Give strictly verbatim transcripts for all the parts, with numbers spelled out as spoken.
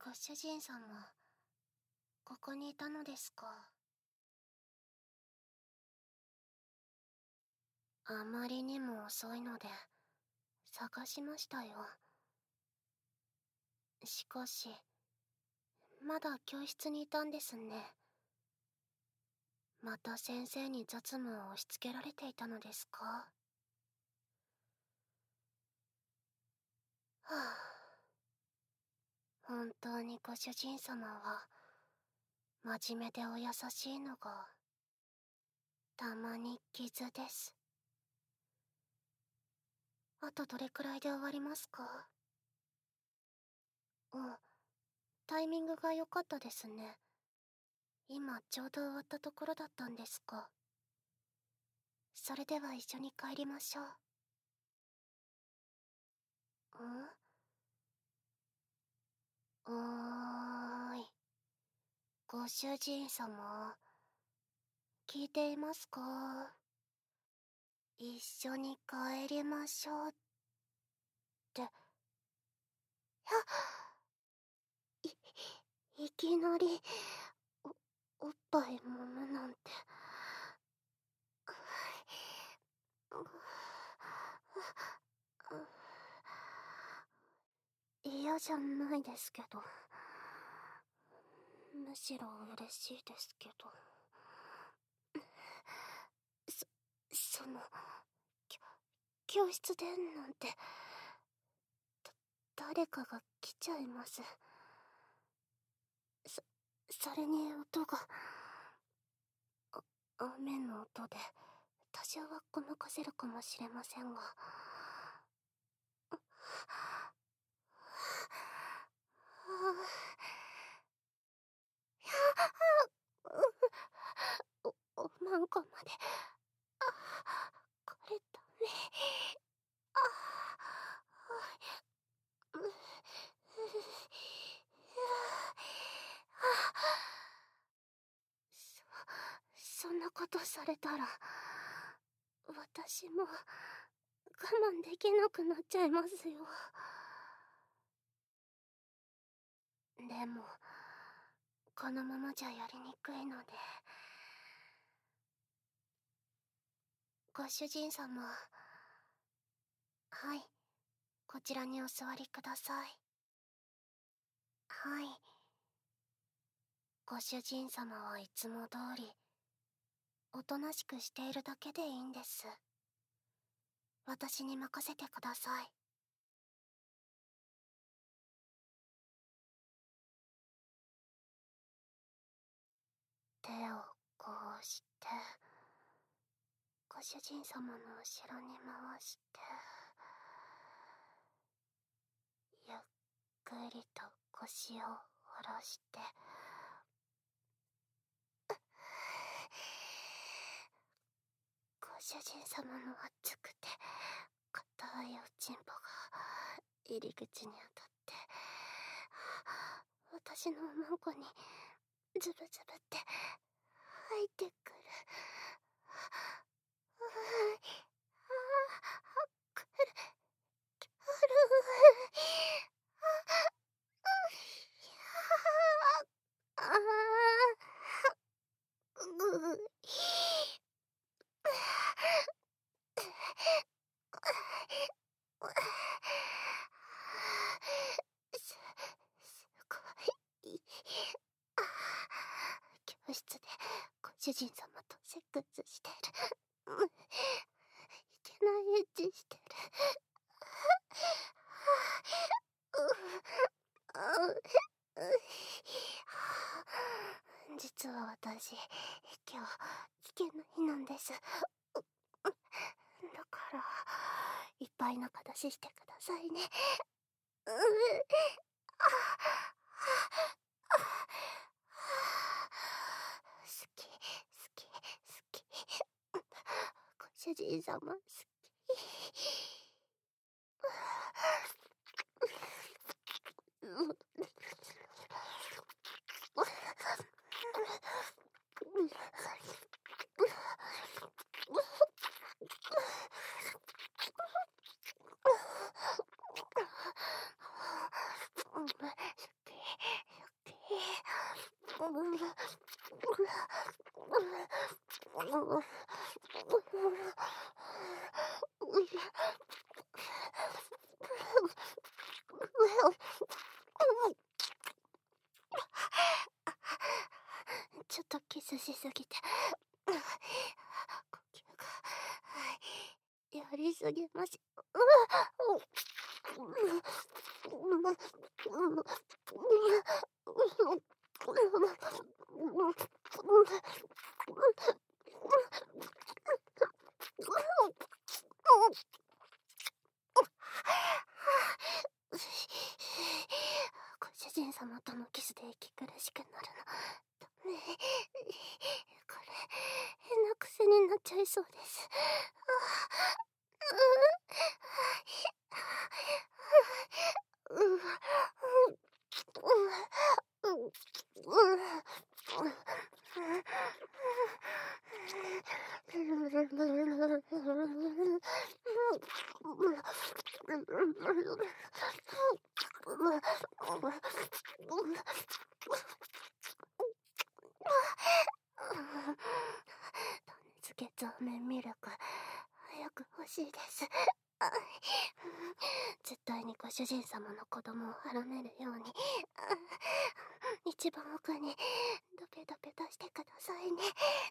ご主人様、ここにいたのですか。あまりにも遅いので、探しましたよ。しかし、まだ教室にいたんですね。また先生に雑務を押し付けられていたのですか。はあ、本当にご主人様は真面目でお優しいのがたまに傷です。あとどれくらいで終わりますか。うん、タイミングが良かったですね。今ちょうど終わったところだったんですか。それでは一緒に帰りましょう。ん？おーい。ご主人様、聞いていますか？一緒に帰りましょうって。やっ、い、いきなり、お、おっぱい揉むなんて。嫌じゃないですけど、むしろ嬉しいですけど。そ、その、きょ、教室でなんて、だ、誰かが来ちゃいます。そ、それに音が、あ、雨の音で、多少はごまかせるかもしれませんが。お、おまんこまで。あ、これダメ。あ、う、う、そ、そんなことされたら、私も我慢できなくなっちゃいますよ。でも、このままじゃやりにくいので。ご主人様。はい。こちらにお座りください。はい。ご主人様はいつも通り、おとなしくしているだけでいいんです。私に任せてください。手をこうして、ご主人様の後ろに回して、ゆっくりと腰を下ろして、ご主人様の熱くて硬いおちんぽが入り口に当たって、私のおまんこにズブズブって入ってくる。くる、くる。ああ、う、す、すごい。あ、教室でご主人様とセックスしてる。いけないエッチしてる。実は私、今日危険な日なんです。だからいっぱい仲出ししてくださいね。う、好き好き好き。ご主人様好き。 ちょっとキスしすぎて、呼吸が、やりすぎまし。ご主人様とのキスで息苦しくなるのダメ。これ変な癖になっちゃいそうです。種付け増麺ミルク早く欲しいです。絶対にご主人様の子供を離れるように一番奥にドペドペ出してくださいね。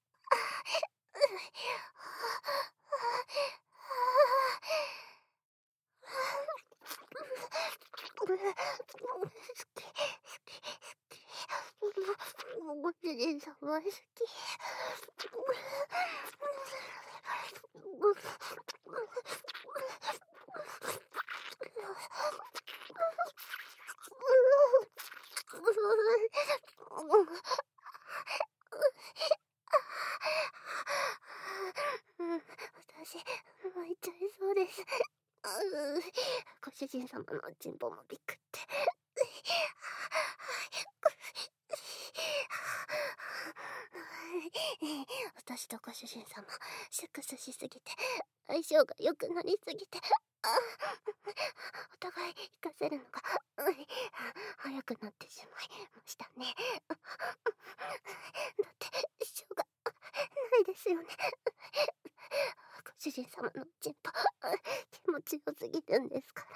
ご主人様好き。私泣いちゃいそうです。ご主人様のチンポもびくって。私とご主人様セックスしすぎて相性が良くなりすぎて、お互い活かせるのが早くなってしまいましたね。だってしょうがないですよね。ご主人様のチンポ気持ちよすぎるんですから。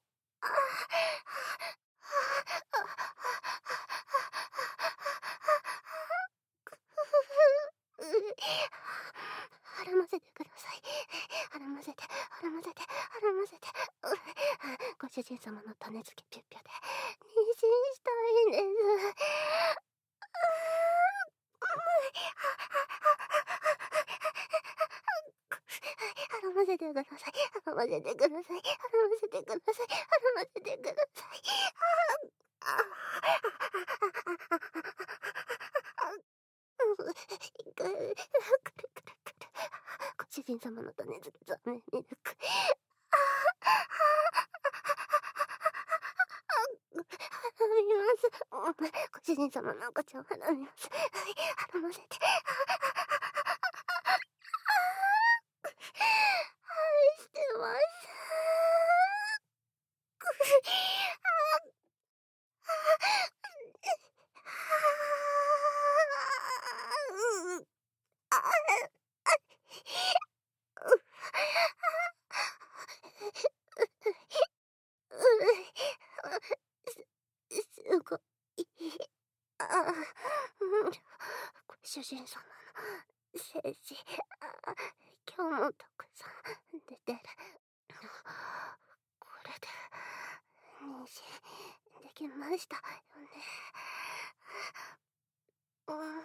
絡ませてください。絡ませて絡ませて絡ませて。ご主人様の種付けピュッピュで妊娠したいんです。絡ませてください。絡ませてください。絡ませてください。絡ませてください。くるくるくる。ご主人様の種付け残念ミルク。頼みます。ご主人様の赤ちゃんを頼みます。絡ませて。愛してます。すごい。ご主人様の精子、今日もたくさん出てる。これで妊娠できましたよね。うーん。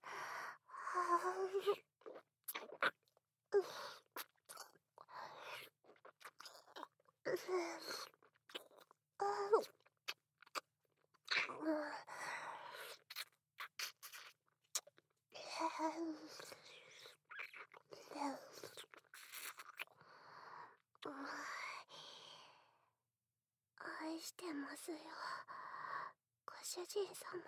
愛してますよ、ご主人様。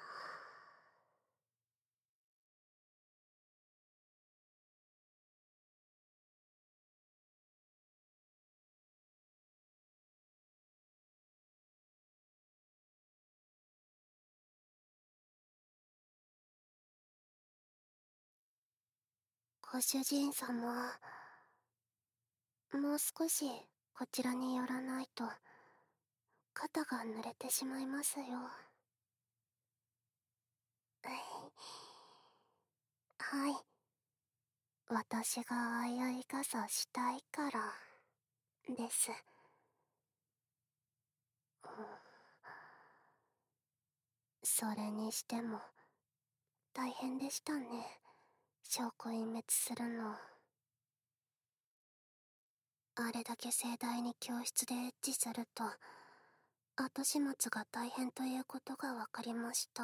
ご主人様、もう少しこちらに寄らないと肩が濡れてしまいますよ。はい。私があいあい傘したいからです。うん、それにしても大変でしたね、証拠隠滅するの。あれだけ盛大に教室でエッチすると後始末が大変ということが分かりました。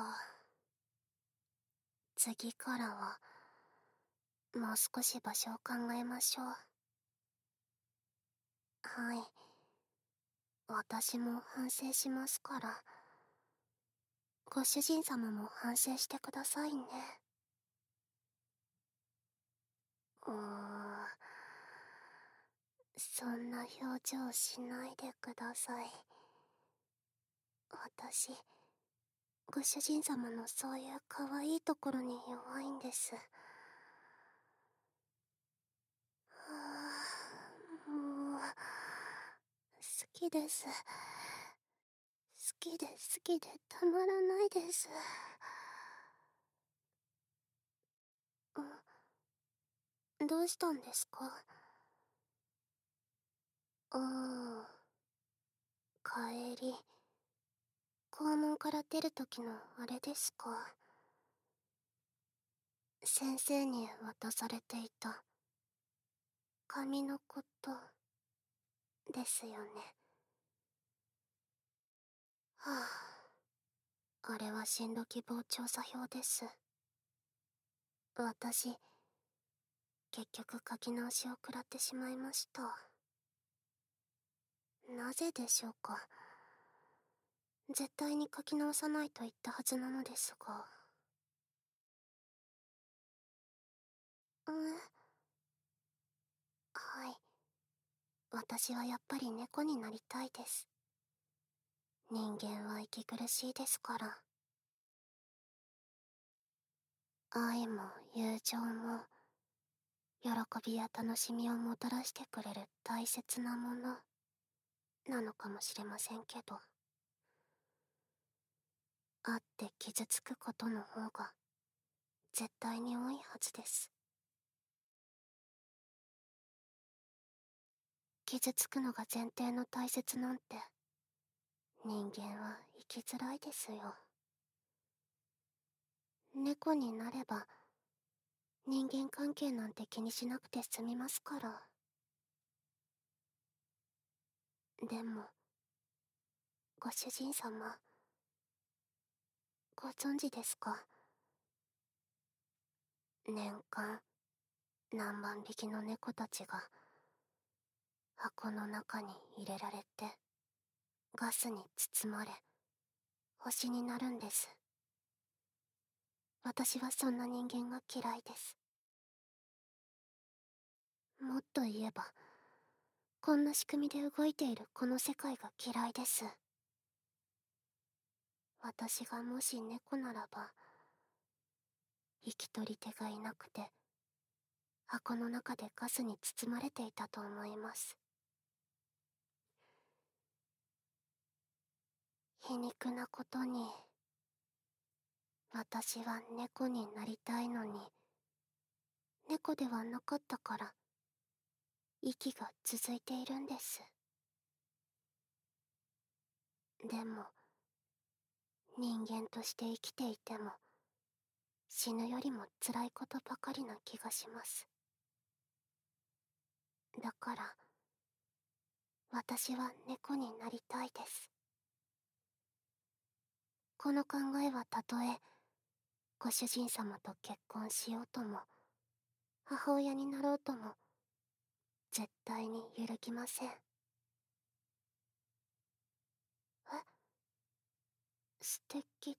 次からはもう少し場所を考えましょう。はい。私も反省しますから、ご主人様も反省してくださいね。うーん、そんな表情しないでください。私、ご主人様のそういう可愛いところに弱いんです。はあ、もう、好きです。好きで好きでたまらないです。ん、どうしたんですか？ああ、帰り、校門から出る時のあれですか？先生に渡されていた紙のことですよね。はあ、あれは進路希望調査票です。私、結局書き直しを食らってしまいました。なぜでしょうか。絶対に書き直さないと言ったはずなのですが。え、はい。私はやっぱり猫になりたいです。人間は息苦しいですから。愛も友情も喜びや楽しみをもたらしてくれる大切なものなのかもしれませんけど、会って傷つくことの方が絶対に多いはずです。傷つくのが前提の大切なんて人間は生きづらいですよ。猫になれば人間関係なんて気にしなくて済みますから。でもご主人様、ご存知ですか？年間何万匹の猫たちが箱の中に入れられてガスに包まれ星になるんです。私はそんな人間が嫌いです。もっと言えば、こんな仕組みで動いているこの世界が嫌いです。私がもし猫ならば、引き取り手がいなくて箱の中でガスに包まれていたと思います。皮肉なことに、私は猫になりたいのに、猫ではなかったから息が続いているんです。でも人間として生きていても死ぬよりも辛いことばかりな気がします。だから私は猫になりたいです。この考えはたとえご主人様と結婚しようとも母親になろうとも絶対に揺るぎません。え、素敵って、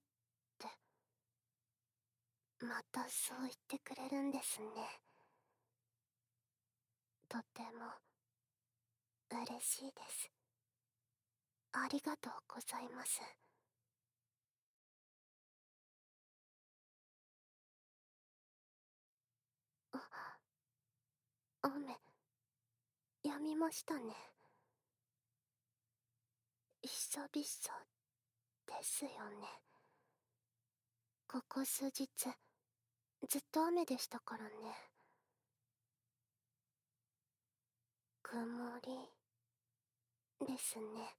またそう言ってくれるんですね。とても嬉しいです。ありがとうございます。 雨、止みましたね。久々ですよね。ここ数日、ずっと雨でしたからね。曇りですね。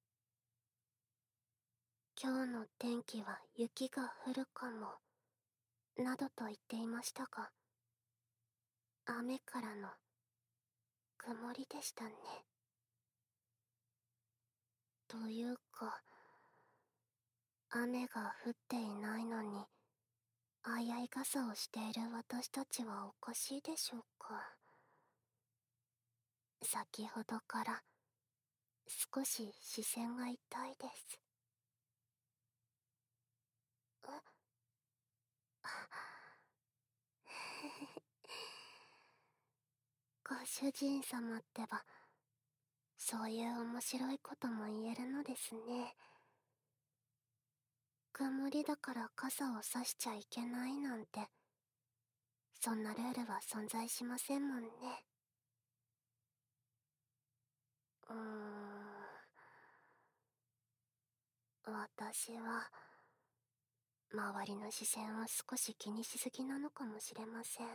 今日の天気は雪が降るかも、などと言っていましたが、雨からの曇りでしたね。というか、雨が降っていないのに、あいあい傘をしている私たちはおかしいでしょうか。先ほどから少し視線が痛いです。えご主人様ってば、そういう面白いことも言えるのですね。曇りだから傘を差しちゃいけないなんて、そんなルールは存在しませんもんね。うーん、私は周りの視線を少し気にしすぎなのかもしれません。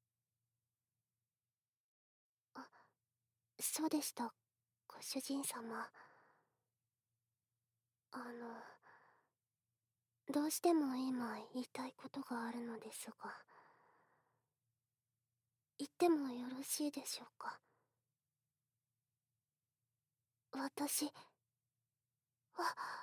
あ、そうでした、ご主人様。あの、どうしても今言いたいことがあるのですが、言ってもよろしいでしょうか。私、わ、